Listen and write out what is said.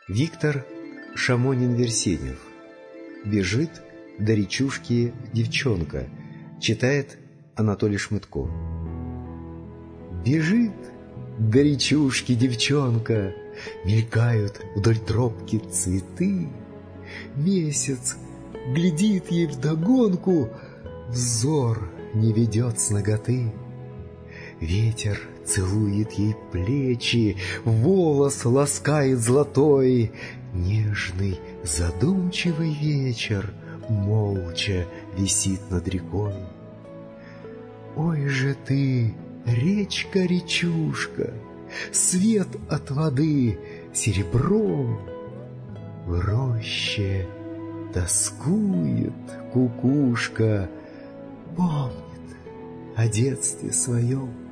Виктор Шамонин-Версенев. «Бежит до речушки девчонка». Читает Анатолий Шмытко. Бежит до речушки девчонка, мелькают вдоль тропки цветы. Месяц глядит ей вдогонку, взор не ведет с наготы. Ветер целует ей плечи, волос ласкает золотой. Нежный, задумчивый вечер молча висит над рекой. Ой же ты, речка-речушка, свет от воды серебром. В роще тоскует кукушка, помнит о детстве своем.